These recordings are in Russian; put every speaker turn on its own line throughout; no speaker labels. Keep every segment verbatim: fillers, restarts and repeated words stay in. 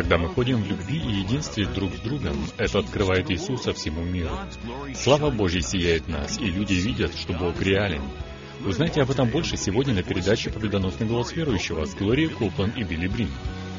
Когда мы ходим в любви и единстве друг с другом, это открывает Иисуса всему миру. Слава Божья сияет в нас, и люди видят, что Бог реален. Узнайте об этом больше сегодня на передаче «Победоносный голос верующего» с Глорией Копланд и Билли Брим.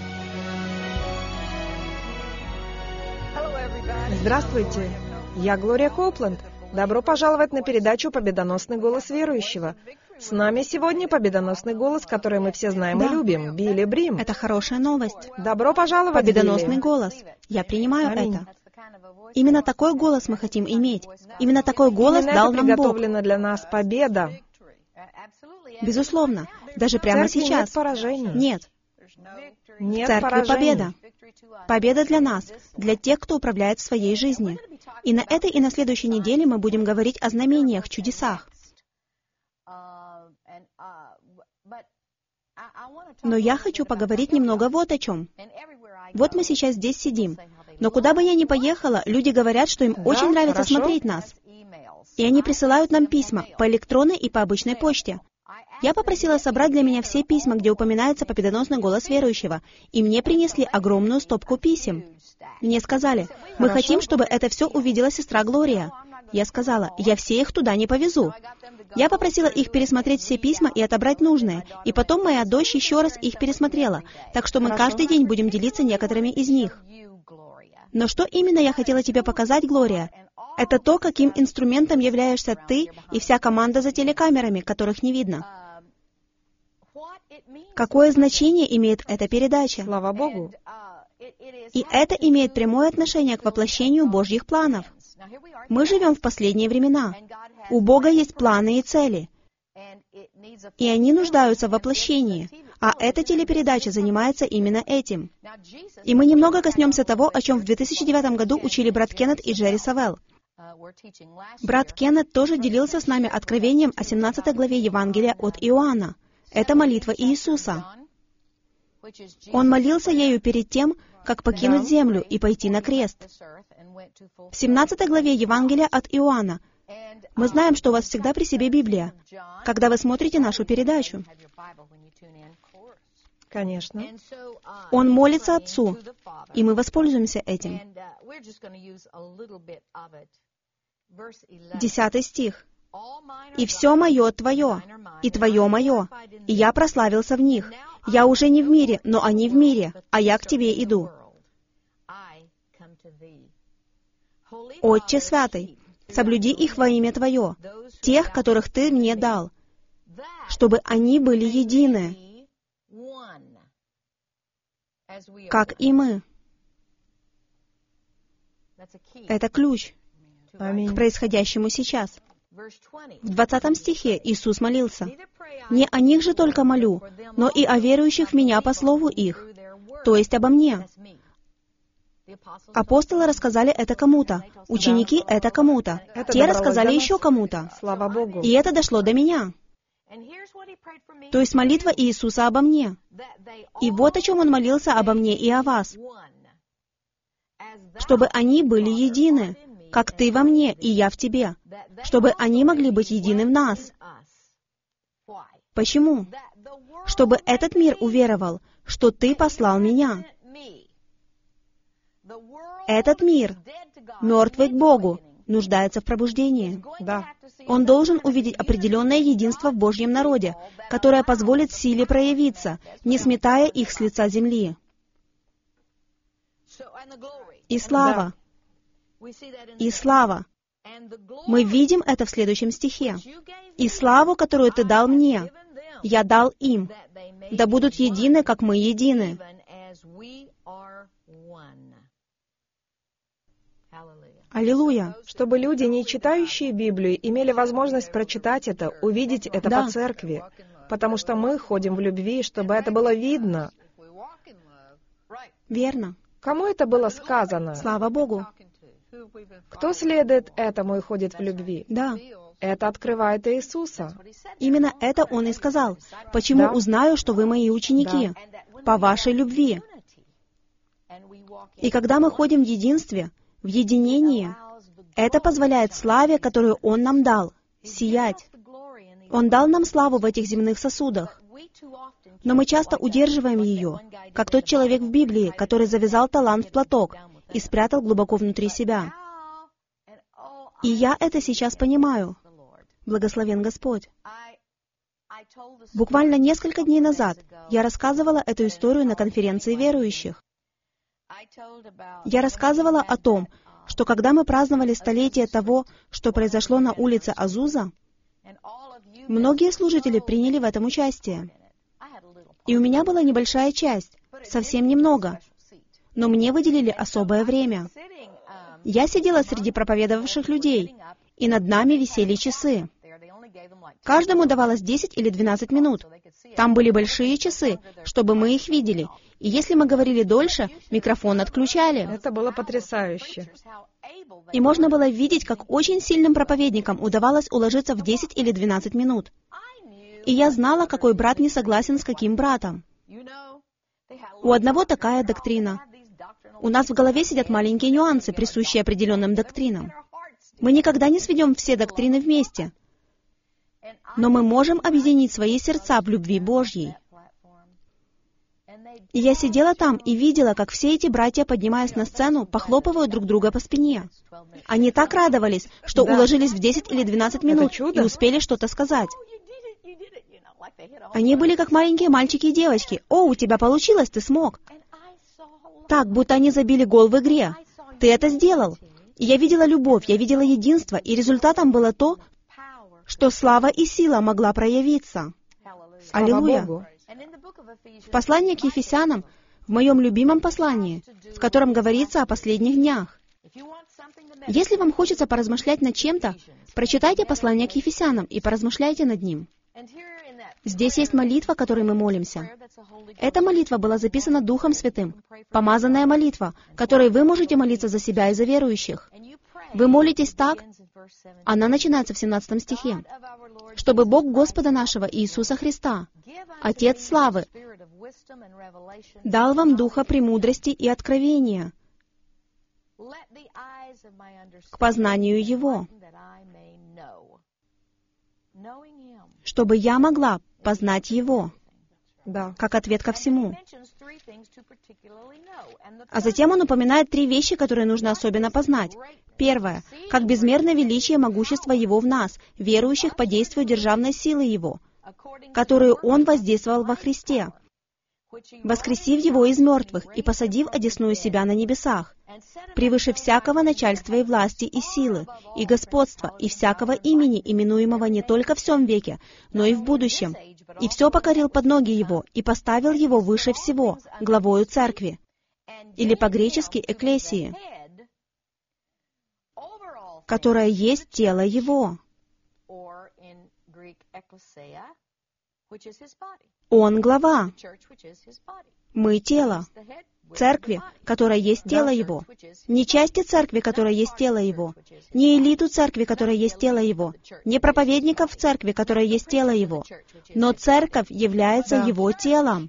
Здравствуйте, я Глория Копланд. Добро пожаловать на передачу «Победоносный голос верующего». С нами сегодня победоносный голос, который мы все знаем
да.
и любим, Билли Брим.
Это хорошая новость.
Добро пожаловать,
Победоносный
Билли.
голос. Я принимаю
Аминь.
это. Именно такой голос мы хотим иметь. Именно такой голос
Именно
дал
это
нам Бог.
приготовлена для нас победа.
Безусловно. Даже прямо
В церкви
сейчас.
нет поражений.
Нет.
Нет
В церкви
поражений.
победа. Победа для нас, для тех, кто управляет в своей жизни. И на этой и на следующей неделе мы будем говорить о знамениях, чудесах. Но я хочу поговорить немного вот о чем. Вот мы сейчас здесь сидим. Но куда бы я ни поехала, люди говорят, что им
Да,
очень нравится
хорошо.
смотреть нас. И они присылают нам письма по электронной и по обычной почте. Я попросила собрать для меня все письма, где упоминается победоносный голос верующего, и мне принесли огромную стопку писем. Мне сказали, мы
Хорошо.
хотим, чтобы это все увидела сестра Глория. Я сказала, я все их туда не повезу. Я попросила их пересмотреть все письма и отобрать нужные, и потом моя дочь еще раз их пересмотрела, так что мы
Хорошо.
каждый день будем делиться некоторыми из них. Но что именно я хотела тебе показать, Глория? Это то, каким инструментом являешься ты и вся команда за телекамерами, которых не видно. Какое значение имеет эта передача?
Слава Богу.
И это имеет прямое отношение к воплощению Божьих планов. Мы живем в последние времена. У Бога есть планы и цели. И они нуждаются в воплощении. А эта телепередача занимается именно этим. И мы немного коснемся того, о чем в две тысячи девятом году учили брат Кеннет и Джерри Савелл. Брат Кеннет тоже делился с нами откровением о семнадцатой главе Евангелия от Иоанна. Это молитва Иисуса. Он молился ею перед тем, как покинуть
Да.
землю и пойти на крест. В семнадцатой главе Евангелия от Иоанна мы знаем, что у вас всегда при себе Библия, когда вы смотрите нашу передачу.
Конечно.
Он молится Отцу, и мы воспользуемся этим. Десятый стих. «И все мое Твое, и Твое мое, и я прославился в них. Я уже не в мире, но они в мире, а я к Тебе иду. Отче Святый, соблюди их во имя Твое, тех, которых Ты мне дал, чтобы они были едины, как и мы». Это ключ к
Аминь.
происходящему сейчас. В двадцатом стихе Иисус молился, «Не о них же только молю, но и о верующих в Меня по слову их, то есть обо мне». Апостолы рассказали это кому-то, ученики это кому-то,
Это
те
добралось
рассказали
до нас.
еще кому-то,
Слава Богу.
и это дошло до меня. То есть молитва Иисуса обо мне. И вот о чем Он молился обо мне и о вас, чтобы они были едины, как Ты во мне и я в Тебе, чтобы они могли быть едины в нас. Почему? Чтобы этот мир уверовал, что Ты послал Меня. Этот мир, мертвый к Богу, нуждается в пробуждении.
Да.
Он должен увидеть определенное единство в Божьем народе, которое позволит силе проявиться, не сметая их с лица земли. И слава. И слава. Мы видим это в следующем стихе. «И славу, которую Ты дал мне, я дал им, да будут едины, как мы едины». Аллилуйя.
Чтобы люди, не читающие Библию, имели возможность прочитать это, увидеть это
Да.
по церкви. Потому что мы ходим в любви, чтобы это было видно.
Верно.
Кому это было сказано?
Слава Богу.
Кто следует этому и ходит в любви?
Да.
Это открывает Иисуса.
Именно это Он и сказал. «Почему
Да.
узнаю, что вы мои ученики? По вашей любви». И когда мы ходим в единстве, в единении, это позволяет славе, которую Он нам дал, сиять. Он дал нам славу в этих земных сосудах. Но мы часто удерживаем ее, как тот человек в Библии, который завязал талант в платок и спрятал глубоко внутри себя. И я это сейчас понимаю. Благословен Господь. Буквально несколько дней назад я рассказывала эту историю на конференции верующих. Я рассказывала о том, что когда мы праздновали столетие того, что произошло на улице Азуза, многие служители приняли в этом участие. И у меня была небольшая часть, совсем немного, но мне выделили особое время. Я сидела среди проповедовавших людей, и над нами висели часы. Каждому давалось десять или двенадцать минут. Там были большие часы, чтобы мы их видели. И если мы говорили дольше, микрофон отключали.
Это было потрясающе.
И можно было видеть, как очень сильным проповедникам удавалось уложиться в десять или двенадцать минут. И я знала, какой брат не согласен с каким братом. У одного такая доктрина. У нас в голове сидят маленькие нюансы, присущие определенным доктринам. Мы никогда не сведем все доктрины вместе. Но мы можем объединить свои сердца в любви Божьей. И я сидела там и видела, как все эти братья, поднимаясь на сцену, похлопывают друг друга по спине. Они так радовались, что
Да.
уложились в десять или двенадцать минут и успели что-то сказать. Они были как маленькие мальчики и девочки. «О, у тебя получилось, ты смог!» Так, будто они забили гол в игре. Ты это сделал. И я видела любовь, я видела единство, и результатом было то, что слава и сила могла проявиться.
Слава
Аллилуйя.
Богу.
В послании к Ефесянам, в моем любимом послании, в котором говорится о последних днях. Если вам хочется поразмышлять над чем-то, прочитайте послание к Ефесянам и поразмышляйте над ним. Здесь есть молитва, которой мы молимся. Эта молитва была записана Духом Святым, помазанная молитва, которой вы можете молиться за себя и за верующих. Вы молитесь так, она начинается в семнадцатом стихе, чтобы Бог Господа нашего Иисуса Христа, Отец славы, дал вам духа премудрости и откровения к познанию Его, чтобы я могла познать Его,
Да.
как ответ ко всему. А затем он упоминает три вещи, которые нужно особенно познать. Первое. Как безмерно величие могущества Его в нас, верующих по действию державной силы Его, которую Он воздействовал во Христе, воскресив Его из мертвых и посадив одесную себя на небесах, превыше всякого начальства и власти и силы, и господства, и всякого имени, именуемого не только в сем веке, но и в будущем, и все покорил под ноги Его, и поставил Его выше всего, главою Церкви, или по-гречески «экклесии», которая есть тело Его. Он глава, мы тело. Церкви, которая есть тело Его. Не части церкви, которая есть тело Его. Не элиту церкви, которая есть тело Его. Не проповедников в церкви, которая есть тело Его. Но церковь является
Да.
Его телом.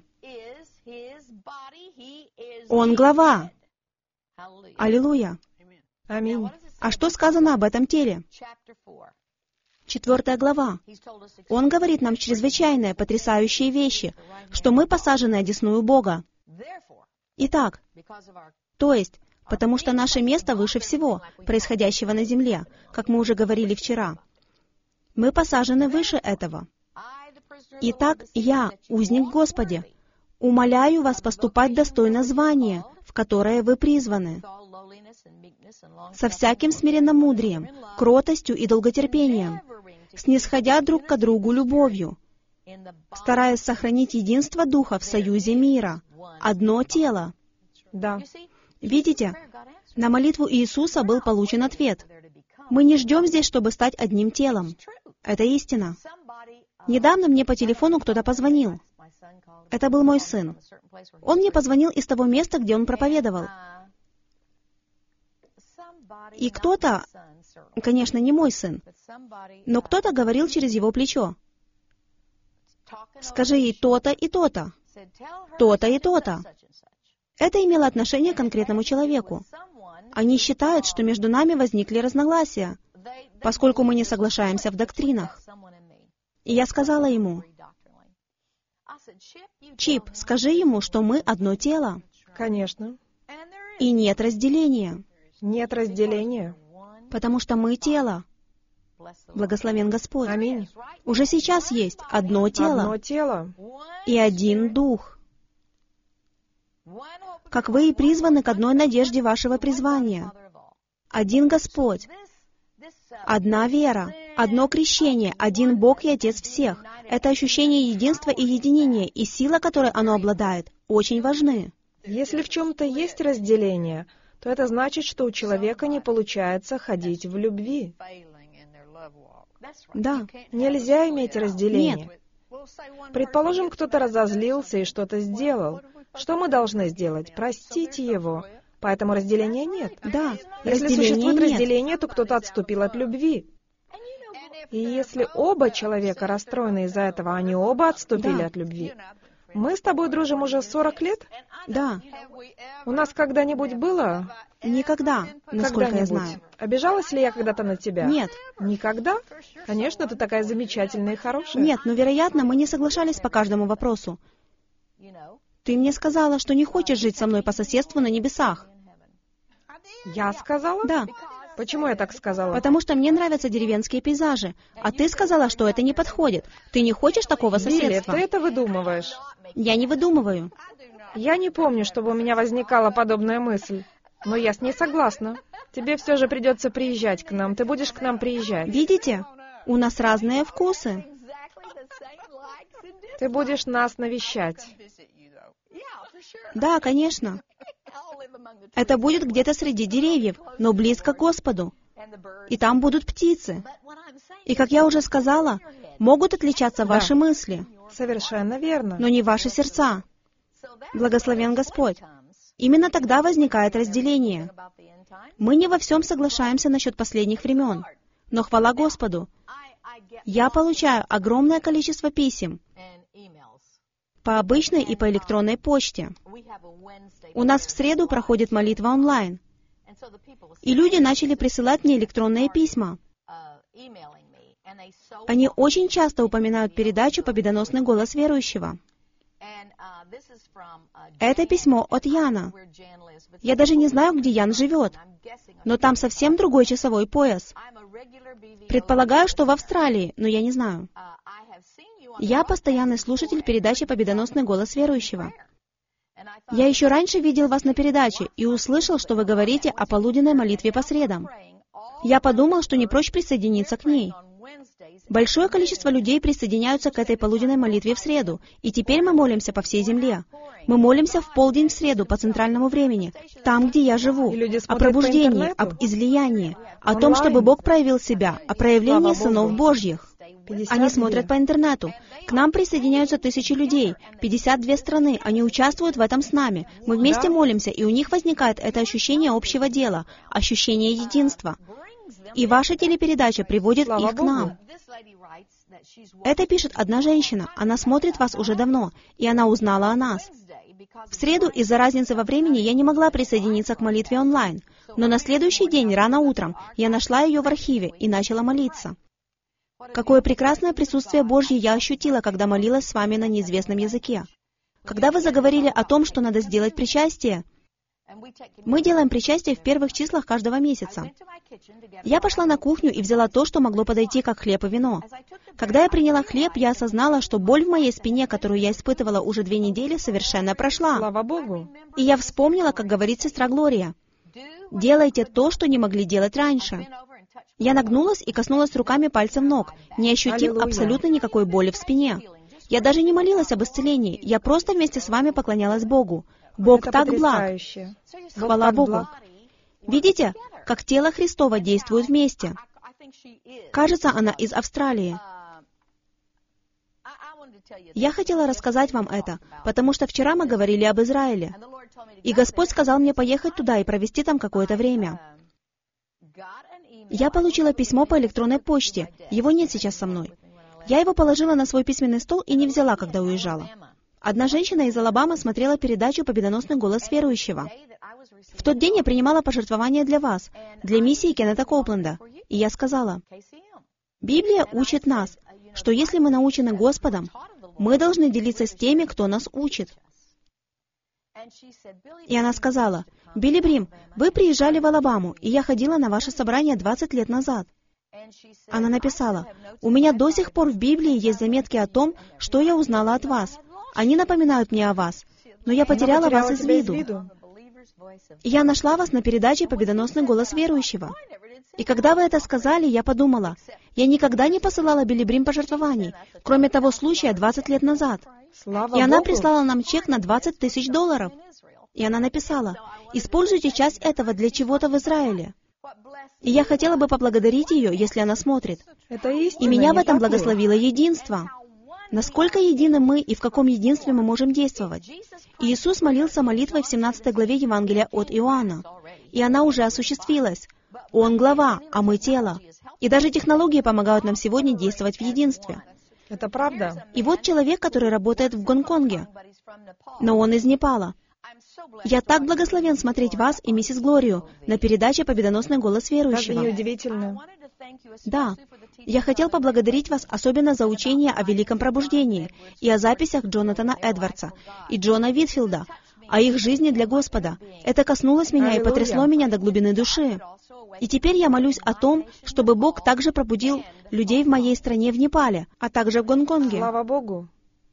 Он глава. Аллилуйя.
Аминь.
А что сказано об этом теле? Четвертая глава. Он говорит нам чрезвычайные, потрясающие вещи, что мы посажены одесную Бога. Итак, то есть, потому что наше место выше всего, происходящего на земле, как мы уже говорили вчера. Мы посажены выше этого. Итак, я, узник Господи, умоляю вас поступать достойно звания, в которое вы призваны, со всяким смиренномудрием, кротостью и долготерпением, снисходя друг к другу любовью, стараясь сохранить единство Духа в союзе мира, одно тело.
Да.
Видите, на молитву Иисуса был получен ответ. Мы не ждем здесь, чтобы стать одним телом. Это истина. Недавно мне по телефону кто-то позвонил. Это был мой сын. Он мне позвонил из того места, где он проповедовал. И кто-то, конечно, не мой сын, но кто-то говорил через его плечо. Скажи ей то-то и то-то, то-то и то-то. Это имело отношение к конкретному человеку. Они считают, что между нами возникли разногласия, поскольку мы не соглашаемся в доктринах. И я сказала ему, Чип, скажи ему, что мы одно тело.
Конечно.
И нет разделения.
Нет разделения.
Потому что мы тело. Благословен Господь.
Аминь.
Уже сейчас есть одно тело
Одно тело.
и один дух. Как вы и призваны к одной надежде вашего призвания. Один Господь, одна вера, одно крещение, один Бог и Отец всех. Это ощущение единства и единения, и сила, которой оно обладает, очень важны.
Если в чем-то есть разделение, то это значит, что у человека не получается ходить в любви.
Да.
Нельзя иметь разделение.
Нет.
Предположим, кто-то разозлился и что-то сделал. Что мы должны сделать? Простить его. Поэтому разделения нет.
Да,
Если
разделения
существует
нет.
разделение, то кто-то отступил от любви. И если оба человека расстроены из-за этого, они оба отступили
Да.
от любви. Мы с тобой дружим уже сорок лет?
Да,
У нас когда-нибудь было?
никогда, насколько я
Когда-нибудь.
знаю.
Обижалась ли я когда-то на тебя?
Нет.
Никогда? Конечно, ты такая замечательная и хорошая.
Нет, но, вероятно, мы не соглашались по каждому вопросу. Ты мне сказала, что не хочешь жить со мной по соседству на небесах.
Я сказала?
Да,
Почему я так сказала?
потому что мне нравятся деревенские пейзажи. А ты сказала, что это не подходит. Ты не хочешь такого
Билли,
соседства?
ты это выдумываешь.
Я не выдумываю.
Я не помню, чтобы у меня возникала подобная мысль. Но я с ней согласна. Тебе все же придется приезжать к нам. Ты будешь к нам приезжать.
Видите? У нас разные вкусы.
Ты будешь нас навещать.
Да, конечно. Это будет где-то среди деревьев, но близко к Господу. И там будут птицы. И, как я уже сказала, могут отличаться ваши мысли,
Совершенно верно.
но не ваши сердца. Благословен Господь. Именно тогда возникает разделение. Мы не во всем соглашаемся насчет последних времен. Но хвала Господу, я получаю огромное количество писем по обычной и по электронной почте. У нас в среду проходит молитва онлайн. И люди начали присылать мне электронные письма. Они очень часто упоминают передачу «Победоносный голос верующего». Это письмо от Яна. Я даже не знаю, где Ян живет, но там совсем другой часовой пояс. Предполагаю, что в Австралии, но я не знаю. Я постоянный слушатель передачи «Победоносный голос верующего». Я еще раньше видел вас на передаче и услышал, что вы говорите о полуденной молитве по средам. Я подумал, что не прочь присоединиться к ней. Большое количество людей присоединяются к этой полуденной молитве в среду, и теперь мы молимся по всей земле. Мы молимся в полдень в среду по центральному времени, там, где я живу,
И люди
о
смотрят по
пробуждении,
интернету?
об излиянии, о том,
Онлайн?
чтобы Бог проявил себя, о проявлении
Слава
сынов
Богу.
Божьих.
пятьдесят
Они
две.
смотрят по интернету. К нам присоединяются тысячи людей, пятьдесят две страны. Они участвуют в этом с нами. Мы вместе
Да.
молимся, и у них возникает это ощущение общего дела, ощущение единства. И ваша телепередача приводит
Слава
их к
Богу.
нам. Это пишет одна женщина. Она смотрит вас уже давно, и она узнала о нас. В среду из-за разницы во времени я не могла присоединиться к молитве онлайн, но на следующий день, рано утром, я нашла ее в архиве и начала молиться. Какое прекрасное присутствие Божье я ощутила, когда молилась с вами на неизвестном языке. Когда вы заговорили о том, что надо сделать причастие, мы делаем причастие в первых числах каждого месяца. Я пошла на кухню и взяла то, что могло подойти как хлеб и вино. Когда я приняла хлеб, я осознала, что боль в моей спине, которую я испытывала уже две недели, совершенно прошла.
Слава Богу.
И я вспомнила, как говорит сестра Глория, «Делайте то, что не могли делать раньше». Я нагнулась и коснулась руками пальцев ног, не ощутив
Аллилуйя.
абсолютно никакой боли в спине. Я даже не молилась об исцелении, я просто вместе с вами поклонялась Богу. Бог
Это
так благ.
потрясающе. Бог
Хвала
так
Богу.
благ.
Видите, как тело Христово действует вместе? Кажется, она из Австралии. Я хотела рассказать вам это, потому что вчера мы говорили об Израиле. И Господь сказал мне поехать туда и провести там какое-то время. Я получила письмо по электронной почте. Его нет сейчас со мной. Я его положила на свой письменный стол и не взяла, когда уезжала. Одна женщина из Алабамы смотрела передачу «Победоносный голос верующего». В тот день я принимала пожертвования для вас, для миссии Кеннета Коупленда. И я сказала, Библия учит нас, что если мы научены Господом, Мы должны делиться с теми, кто нас учит. И она сказала: «Билли Брим, вы приезжали в Алабаму, и я ходила на ваше собрание двадцать лет назад». Она написала: «У меня до сих пор в Библии есть заметки о том, что я узнала от вас. Они напоминают мне о вас, но я потеряла вас из виду. Я нашла вас на передаче «Победоносный голос верующего». И когда вы это сказали, я подумала, я никогда не посылала Билли Брим пожертвований, кроме того случая двадцать лет назад.
Слава
И она
Богу.
прислала нам чек на двадцать тысяч долларов. И она написала: используйте часть этого для чего-то в Израиле. И я хотела бы поблагодарить ее, если она смотрит.
Это истина,
И меня в
не
этом
так ли?
благословило единство. Насколько едины мы и в каком единстве мы можем действовать. И Иисус молился молитвой в семнадцатой главе Евангелия от Иоанна. И она уже осуществилась. Он глава, а мы тело. И даже технологии помогают нам сегодня действовать в единстве.
Это правда.
И вот человек, который работает в Гонконге, но он из Непала. Я так благословен смотреть вас и миссис Глорию на передаче «Победоносный голос
Разве не
верующего».
удивительно?
Да, я хотел поблагодарить вас особенно за учение о Великом Пробуждении и о записях Джонатана Эдвардса и Джона Витфилда, о их жизни для Господа. Это коснулось меня и
Аллилуйя.
потрясло меня до глубины души. И теперь я молюсь о том, чтобы Бог также пробудил людей в моей стране в Непале, а также в Гонконге.
Слава Богу.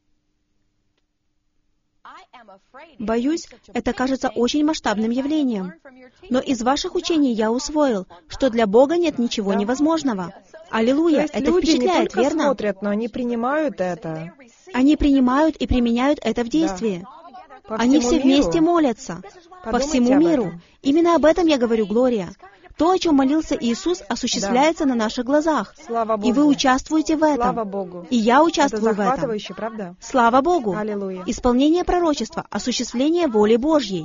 Боюсь, это кажется очень масштабным явлением. Но из ваших учений я усвоил, что для Бога нет ничего невозможного.
То
Аллилуйя,
есть
это
люди не
впечатляет,
только
верно?
смотрят, но они принимают это.
Они принимают и применяют это в действии.
По
Они
всему
все
миру.
вместе молятся. По
Подумайте
всему
об
миру.
этом.
Именно об этом я говорю, Глория. То, о чем молился Иисус, осуществляется на наших глазах.
Слава Богу.
И вы участвуете в
Слава
этом.
Богу.
И я
Это
участвую в этом.
захватывающе, правда?
Слава Богу.
Аллилуйя.
Исполнение пророчества, осуществление воли Божьей.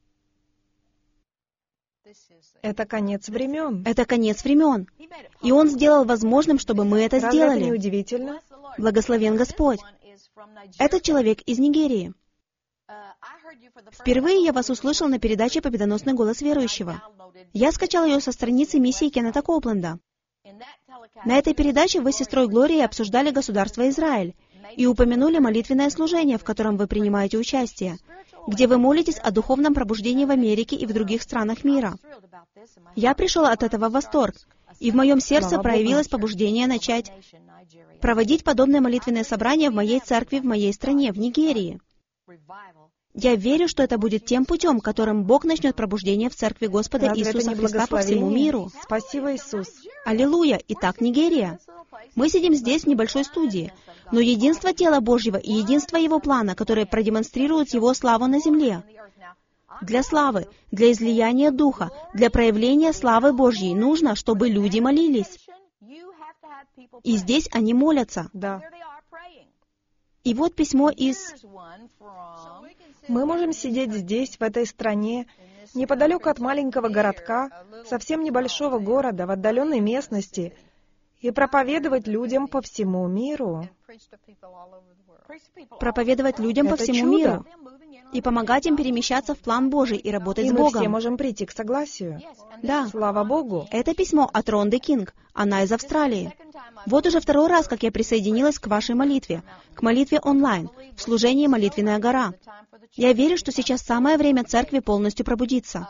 Это конец времен.
Это конец времен. И Он сделал возможным, чтобы мы это
Разве это не
сделали.
удивительно?
Благословен Господь. Этот человек из Нигерии. Впервые я вас услышал на передаче «Победоносный голос верующего». Я скачал ее со страницы миссии Кеннета Копленда. На этой передаче вы с сестрой Глорией обсуждали государство Израиль и упомянули молитвенное служение, в котором вы принимаете участие, где вы молитесь о духовном пробуждении в Америке и в других странах мира. Я пришел от этого в восторг, и в моем сердце
Слава
проявилось
Богу.
побуждение начать проводить подобные молитвенные собрания в моей церкви в моей стране, в Нигерии. Я верю, что это будет тем путем, которым Бог начнет пробуждение в церкви Господа
Разве это
Иисуса
не
Христа по всему
благословение?
миру.
Спасибо, Иисус.
Аллилуйя! Итак, Нигерия. Мы сидим здесь, в небольшой студии, но единство тела Божьего и единство Его плана, которые продемонстрируют Его славу на земле. Для славы, для излияния Духа, для проявления славы Божьей нужно, чтобы люди молились. И здесь они молятся.
Да.
И вот письмо из...
Мы можем сидеть здесь, в этой стране, неподалеку от маленького городка, совсем небольшого города, в отдаленной местности, и проповедовать людям по всему миру.
проповедовать людям по
Это
всему
чудо.
миру и помогать им перемещаться в план Божий и работать
И
с
мы все
Богом.
можем прийти к согласию.
Да.
Слава Богу.
Это письмо от Ронды Кинг. Она из Австралии. Вот уже второй раз, как я присоединилась к вашей молитве, к молитве онлайн, в служении «Молитвенная гора». Я верю, что сейчас самое время церкви полностью пробудиться.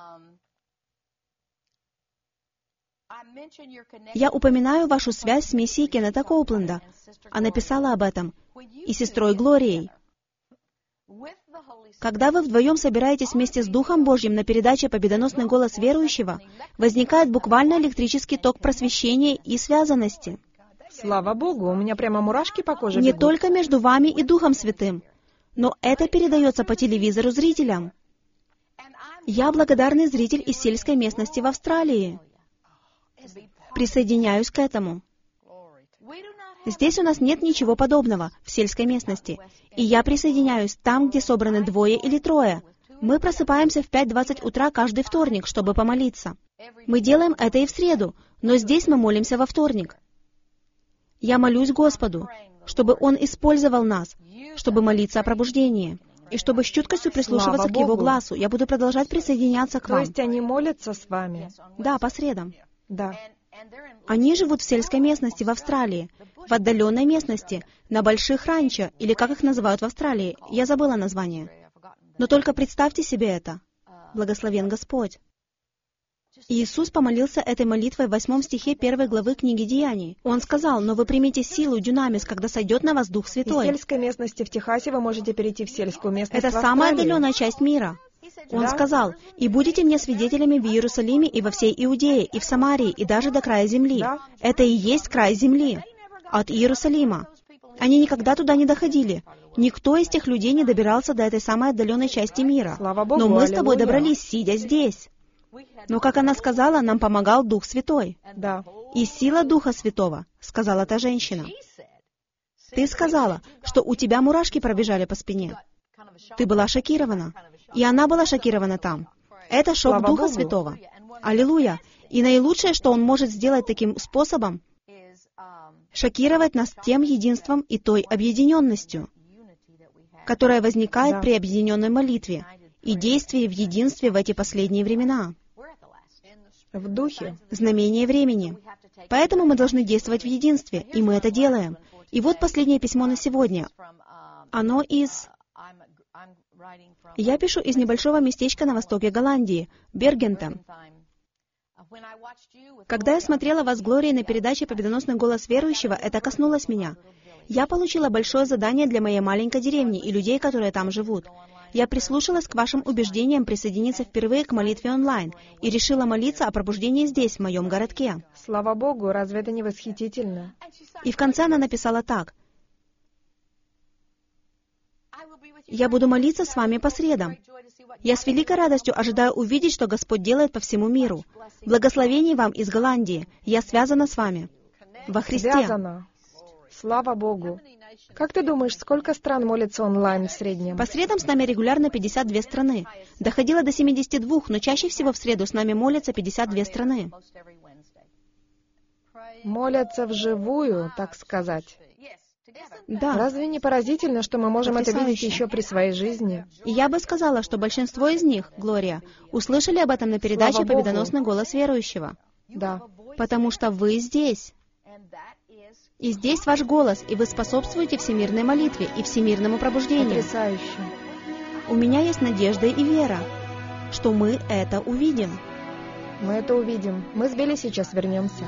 Я упоминаю вашу связь с миссией Кеннета Коупленда. Она писала об этом. И сестрой Глорией. Когда вы вдвоем собираетесь вместе с Духом Божьим на передаче «Победоносный голос верующего», возникает буквально электрический ток просвещения и связанности.
Слава Богу, у меня прямо мурашки по коже
Не
бегут.
только между вами и Духом Святым, но это передается по телевизору зрителям. Я благодарный зритель из сельской местности в Австралии. Присоединяюсь к этому. Здесь у нас нет ничего подобного в сельской местности. И я присоединяюсь там, где собраны двое или трое. Мы просыпаемся в пять двадцать утра каждый вторник, чтобы помолиться. Мы делаем это и в среду, но здесь мы молимся во вторник. Я молюсь Господу, чтобы Он использовал нас, чтобы молиться о пробуждении, и чтобы с чуткостью прислушиваться
Слава
к Его
Богу.
глазу. Я буду продолжать присоединяться к
То
вам.
есть они молятся с вами?
Да, по средам.
Да.
Они живут в сельской местности в Австралии, в отдаленной местности, на больших ранчо, или как их называют в Австралии, я забыла название. Но только представьте себе это. Благословен Господь. Иисус помолился этой молитвой в восьмом стихе первой главы книги Деяний. Он сказал: «Но вы примите силу, дюнамис, когда сойдет на вас Дух Святой».
Из сельской местности в Техасе вы можете перейти в сельскую местность
Это
в
самая
Австралии.
отдаленная часть мира. Он
Да.
сказал: «И будете мне свидетелями в Иерусалиме и во всей Иудее, и в Самарии, и даже до края земли».
Да.
Это и есть край земли. От Иерусалима. Они никогда туда не доходили. Никто из тех людей не добирался до этой самой отдаленной части мира.
Слава Богу,
Но мы с тобой
аллилуйя.
добрались, сидя здесь. Но, как она сказала, нам помогал Дух Святой.
Да.
«И сила Духа Святого», — сказала та женщина. Ты сказала, что у тебя мурашки пробежали по спине. Ты была шокирована. И она была шокирована там. Это шок
Слава
Духа
Богу.
Святого. Аллилуйя. И наилучшее, что Он может сделать таким способом, шокировать нас тем единством и той объединенностью, которая возникает
Да.
при объединенной молитве и действии в единстве в эти последние времена.
В духе.
Знамение времени. Поэтому мы должны действовать в единстве, и мы это делаем. И вот последнее письмо на сегодня. Оно из... Я пишу из небольшого местечка на востоке Голландии, Бергента. Когда я смотрела вас с Глорией на передаче «Победоносный голос верующего», это коснулось меня. Я получила большое задание для моей маленькой деревни и людей, которые там живут. Я прислушалась к вашим убеждениям присоединиться впервые к молитве онлайн и решила молиться о пробуждении здесь, в моем городке.
Слава Богу, разве это не восхитительно?
И в конце она написала так: «Я буду молиться с вами по средам. Я с великой радостью ожидаю увидеть, что Господь делает по всему миру. Благословений вам из Голландии. Я связана с вами. Во Христе».
Связано. Слава Богу. Как ты думаешь, сколько стран молятся онлайн в среднем?
По средам с нами регулярно пятьдесят две страны. Доходило до семидесяти двух, но чаще всего в среду с нами молятся пятьдесят две страны.
Молятся вживую, так сказать.
Да.
Разве не поразительно, что мы можем это видеть
Потрясающе.
еще при своей жизни?
И я бы сказала, что большинство из них, Глория, услышали об этом на передаче
Слава Богу.
«Победоносный голос верующего».
Да.
Потому что вы здесь. И здесь ваш голос, и вы способствуете всемирной молитве и всемирному пробуждению.
Потрясающе.
У меня есть надежда и вера, что мы это увидим.
Мы это увидим. Мы с Билли сейчас вернемся.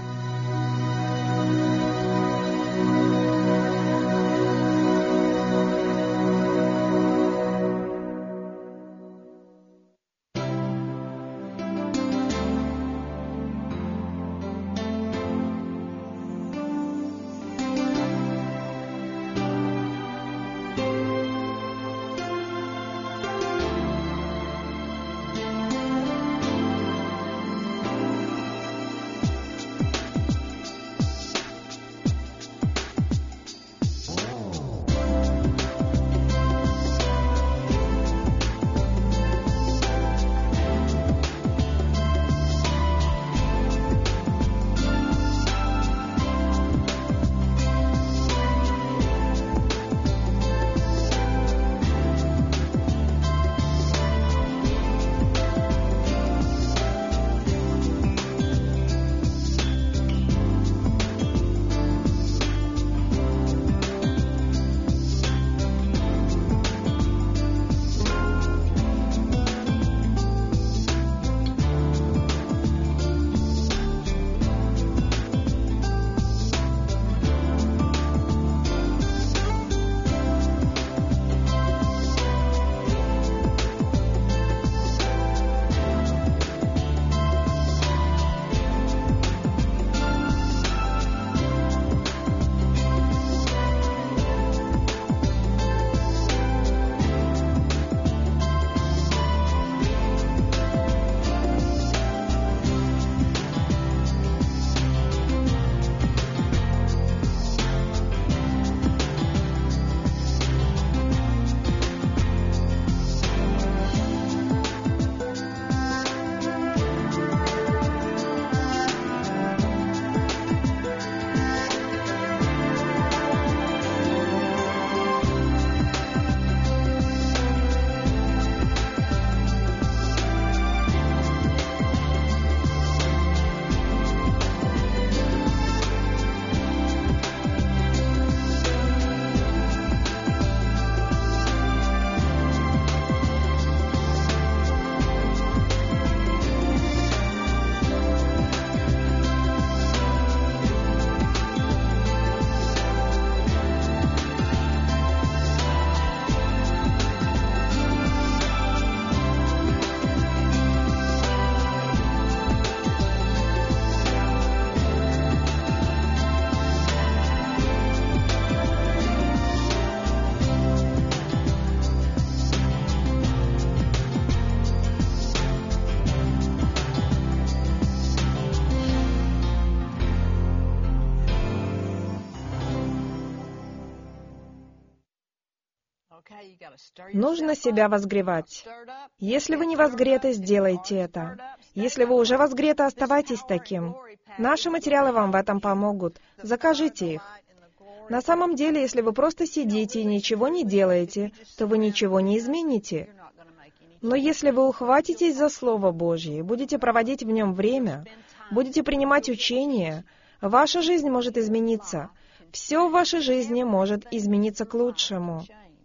Нужно себя возгревать. Если вы не возгреты, сделайте это. Если вы уже возгреты, оставайтесь таким. Наши материалы вам в этом помогут. Закажите их. На самом деле, если вы просто сидите и ничего не делаете, то вы ничего не измените. Но если вы ухватитесь за Слово Божье, будете проводить в нем время, будете принимать учения, ваша жизнь может измениться. Все в вашей жизни может измениться к лучшему.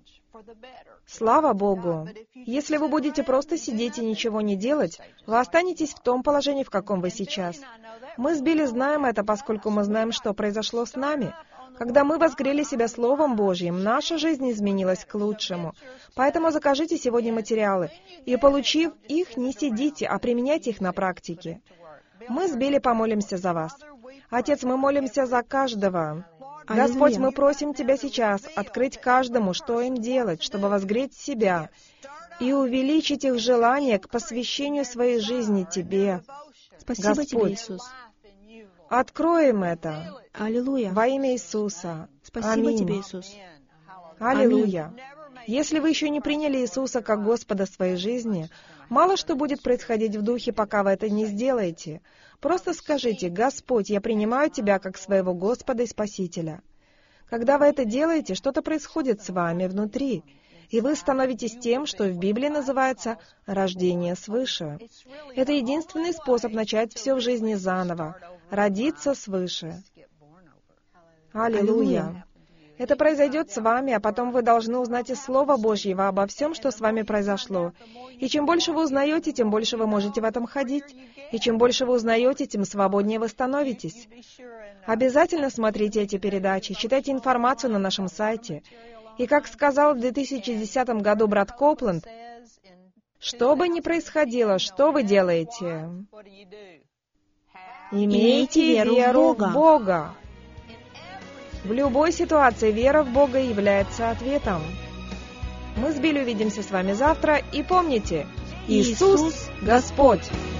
Слава Богу! Если вы будете просто сидеть и ничего не делать, вы останетесь в том положении, в каком вы сейчас. Мы с Билли знаем это, поскольку мы знаем, что произошло с нами. Когда мы возгрели себя Словом Божьим, наша жизнь изменилась к лучшему. Поэтому закажите сегодня материалы, и, получив их, не сидите, а применяйте их на практике. Мы с Билли помолимся за вас. Отец, мы молимся за каждого. Господь, мы просим Тебя сейчас открыть каждому, что им делать, чтобы возгреть себя и увеличить их желание к посвящению своей жизни Тебе.
Спасибо
Господь,
Тебе, Иисус.
Откроем это.
Аллилуйя.
Во имя Иисуса.
Спасибо
Аминь.
Тебе, Иисус.
Аллилуйя. Если вы еще не приняли Иисуса как Господа своей жизни, мало что будет происходить в духе, пока вы это не сделаете. Просто скажите: «Господь, я принимаю Тебя как своего Господа и Спасителя». Когда вы это делаете, что-то происходит с вами внутри, и вы становитесь тем, что в Библии называется «рождение свыше». Это единственный способ начать все в жизни заново, родиться свыше. Аллилуйя. Это произойдет с вами, а потом вы должны узнать из Слова Божьего обо всем, что с вами произошло. И чем больше вы узнаете, тем больше вы можете в этом ходить. И чем больше вы узнаете, тем свободнее вы становитесь. Обязательно смотрите эти передачи, читайте информацию на нашем сайте. И как сказал в две тысячи десятом году брат Копланд, что бы ни происходило, что вы делаете? Имейте веру, веру в Бога. Бога. В любой ситуации вера в Бога является ответом. Мы с Билли увидимся с вами завтра, и помните, Иисус Господь!